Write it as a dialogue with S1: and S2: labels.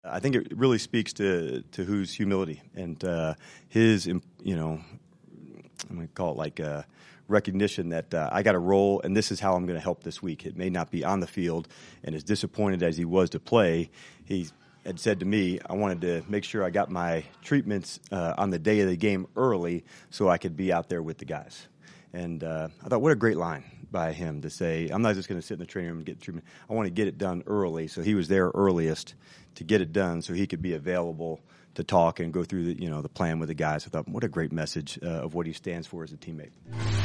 S1: I think it really speaks to whose humility and his, I'm going to call it like recognition that I got a role and this is how I'm going to help this week. It may not be on the field, and as disappointed as he was to play, he had said to me, I wanted to make sure I got my treatments on the day of the game early so I could be out there with the guys. And I thought, what a great line by him to say, I'm not just going to sit in the training room and get treatment. I want to get it done early. So he was there earliest to get it done so he could be available to talk and go through the plan with the guys. I thought, what a great message of what he stands for as a teammate.